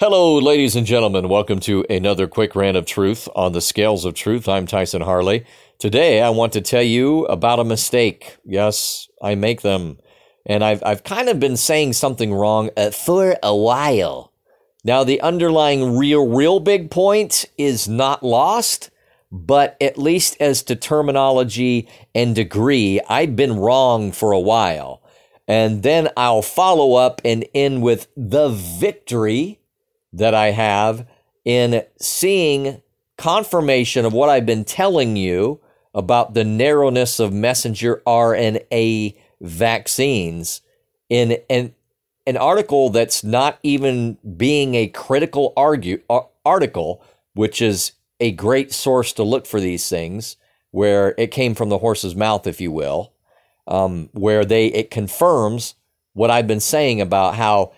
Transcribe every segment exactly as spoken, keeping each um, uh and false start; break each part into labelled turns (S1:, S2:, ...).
S1: Hello, ladies and gentlemen. Welcome to another quick rant of truth on the scales of truth. I'm Tyson Harley. Today, I want to tell you about a mistake. Yes, I make them. And I've I've kind of been saying something wrong uh, for a while. Now, the underlying real, real big point is not lost, but at least as to terminology and degree, I've been wrong for a while. And then I'll follow up and end with the victory that I have in seeing confirmation of what I've been telling you about the narrowness of messenger R N A vaccines in an, an article that's not even being a critical argue, uh, article, which is a great source to look for these things, where it came from the horse's mouth, if you will, um, where they it confirms what I've been saying about how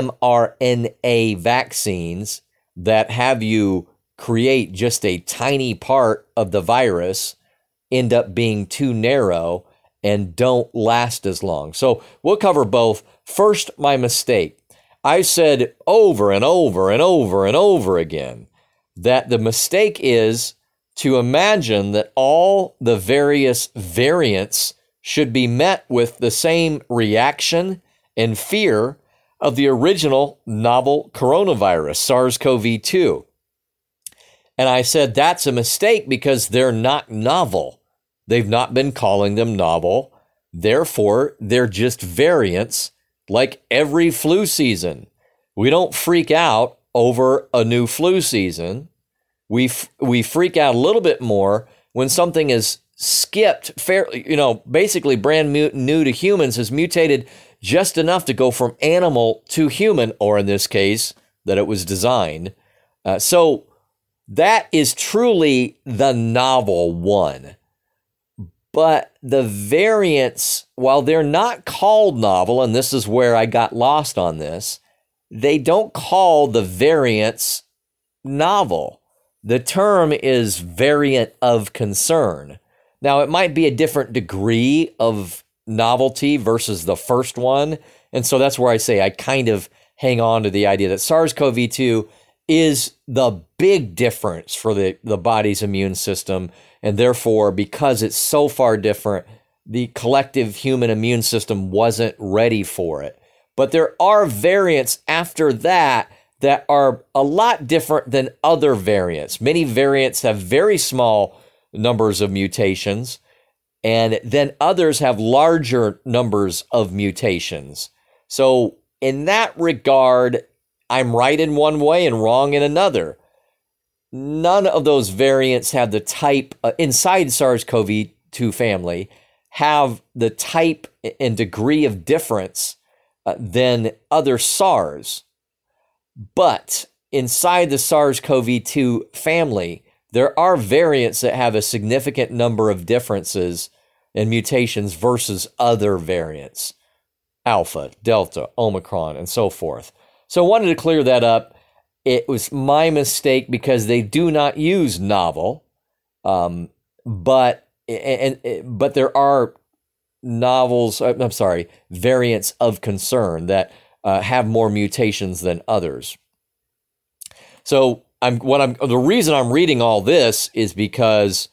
S1: mRNA vaccines that have you create just a tiny part of the virus end up being too narrow and don't last as long. So we'll cover both. First, my mistake. I said over and over and over and over again that the mistake is to imagine that all the various variants should be met with the same reaction and fear of the original novel coronavirus, SARS-C o V two. And I said that's a mistake because they're not novel. They've not been calling them novel. Therefore, they're just variants like every flu season. We don't freak out over a new flu season. We f- we freak out a little bit more when something is skipped, fairly, you know, basically brand mu- new to humans, has mutated just enough to go from animal to human, or in this case, that it was designed. Uh, so that is truly the novel one. But the variants, while they're not called novel, and this is where I got lost on this, they don't call the variants novel. The term is variant of concern. Now, it might be a different degree of novelty versus the first one. And so that's where I say I kind of hang on to the idea that SARS-C o V two is the big difference for the, the body's immune system. And therefore, because it's so far different, the collective human immune system wasn't ready for it. But there are variants after that that are a lot different than other variants. Many variants have very small numbers of mutations, and then others have larger numbers of mutations. So in that regard, I'm right in one way and wrong in another. None of those variants have the type, uh, inside SARS-C o V two family, have the type and degree of difference uh, than other SARS. But inside the SARS-C o V two family, there are variants that have a significant number of differences and mutations versus other variants, Alpha, Delta, Omicron, and so forth. So I wanted to clear that up. It was my mistake because they do not use novel, um, but and, and but there are novels. I'm sorry, variants of concern that uh, have more mutations than others. So I'm what I'm the reason I'm reading all this is because.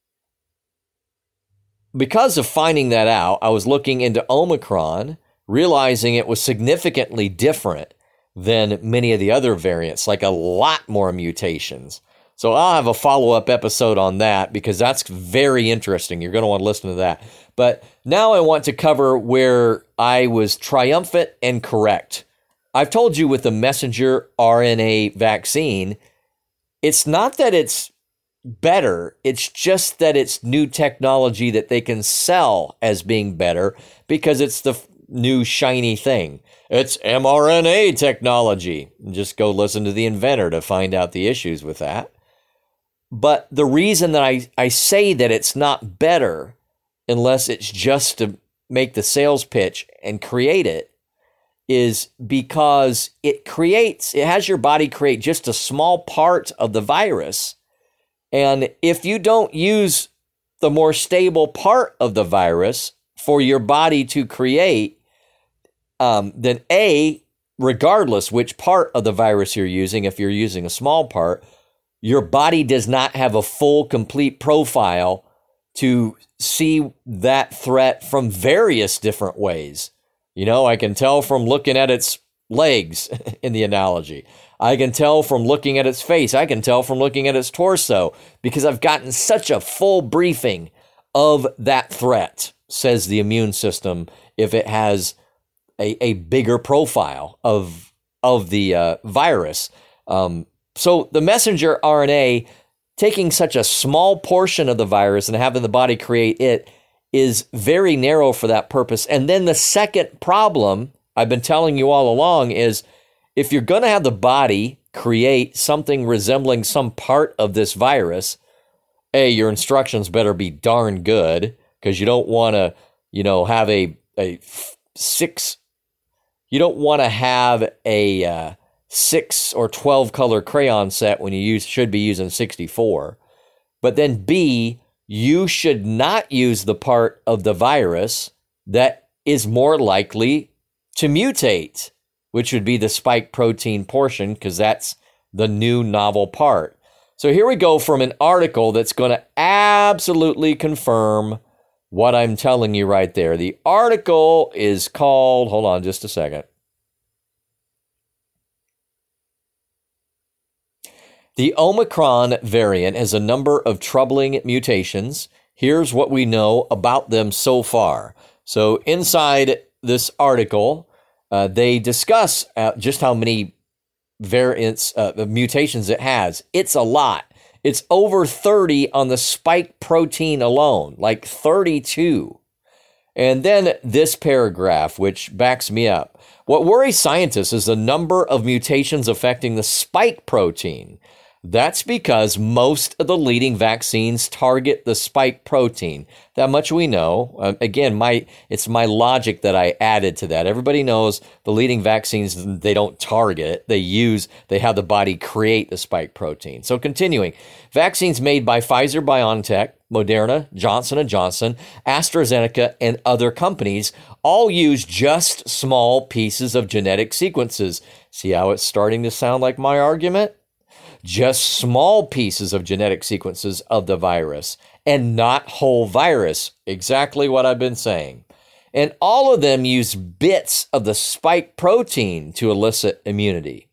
S1: Because of finding that out, I was looking into Omicron, realizing it was significantly different than many of the other variants, like a lot more mutations. So I'll have a follow-up episode on that because that's very interesting. You're going to want to listen to that. But now I want to cover where I was triumphant and correct. I've told you with the messenger R N A vaccine, it's not that it's better. It's just that it's new technology that they can sell as being better because it's the f- new shiny thing. It's mRNA technology. Just go listen to the inventor to find out the issues with that. But the reason that I, I say that it's not better, unless it's just to make the sales pitch and create it, is because it creates, it has your body create just a small part of the virus. And if you don't use the more stable part of the virus for your body to create, um, then A, regardless which part of the virus you're using, if you're using a small part, your body does not have a full, complete profile to see that threat from various different ways. You know, I can tell from looking at its legs in the analogy. I can tell from looking at its face. I can tell from looking at its torso because I've gotten such a full briefing of that threat, says the immune system, if it has a, a bigger profile of, of the uh, virus. Um, so the messenger R N A, taking such a small portion of the virus and having the body create it, is very narrow for that purpose. And then the second problem I've been telling you all along is, if you're going to have the body create something resembling some part of this virus, A, your instructions better be darn good, because you don't want to, you know, have a, a six, you don't want to have a uh, six or twelve color crayon set when you use, should be using sixty-four. But then B, you should not use the part of the virus that is more likely to mutate, which would be the spike protein portion, because that's the new novel part. So here we go from an article that's going to absolutely confirm what I'm telling you right there. The article is called, hold on just a second. The Omicron variant has a number of troubling mutations. Here's what we know about them so far. So inside this article, uh, they discuss uh, just how many variants, uh, mutations it has. It's a lot. It's over thirty on the spike protein alone, like thirty-two. And then this paragraph, which backs me up. What worries scientists is the number of mutations affecting the spike protein. That's because most of the leading vaccines target the spike protein. That much we know. Uh, again, my it's my logic that I added to that. Everybody knows the leading vaccines, they don't target. They use, they have the body create the spike protein. So continuing, vaccines made by Pfizer, BioNTech, Moderna, Johnson and Johnson, AstraZeneca, and other companies all use just small pieces of genetic sequences. See how it's starting to sound like my argument? Just small pieces of genetic sequences of the virus and not whole virus. Exactly what I've been saying. And all of them use bits of the spike protein to elicit immunity.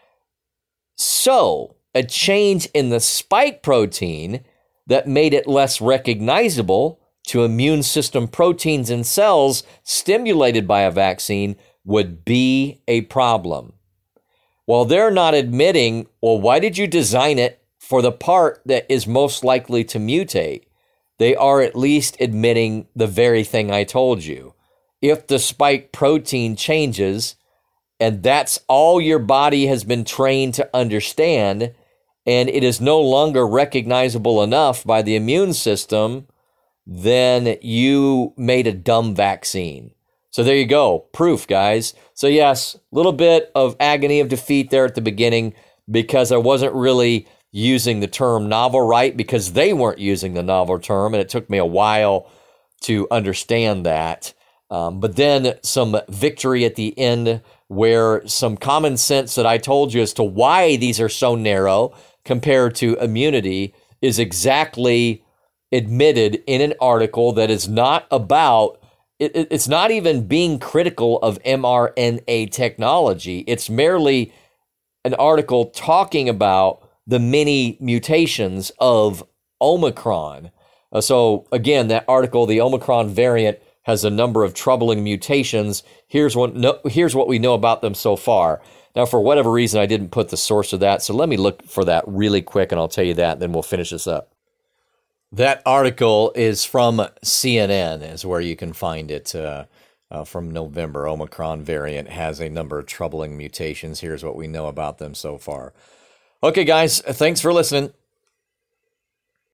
S1: So a change in the spike protein that made it less recognizable to immune system proteins in cells stimulated by a vaccine would be a problem. Well, they're not admitting, well, why did you design it for the part that is most likely to mutate? They are at least admitting the very thing I told you. If the spike protein changes, and that's all your body has been trained to understand, and it is no longer recognizable enough by the immune system, then you made a dumb vaccine. So there you go. Proof, guys. So yes, a little bit of agony of defeat there at the beginning because I wasn't really using the term novel right, because they weren't using the novel term, and it took me a while to understand that. Um, but then some victory at the end where some common sense that I told you as to why these are so narrow compared to immunity is exactly admitted in an article that is not about It, it's not even being critical of mRNA technology. It's merely an article talking about the many mutations of Omicron. Uh, so again, that article, the Omicron variant, has a number of troubling mutations. Here's what, no, here's what we know about them so far. Now, for whatever reason, I didn't put the source of that. So let me look for that really quick, and I'll tell you that, and then we'll finish this up. That article is from C N N, is where you can find it uh, uh, from November. Omicron variant has a number of troubling mutations. Here's what we know about them so far. Okay, guys, thanks for listening.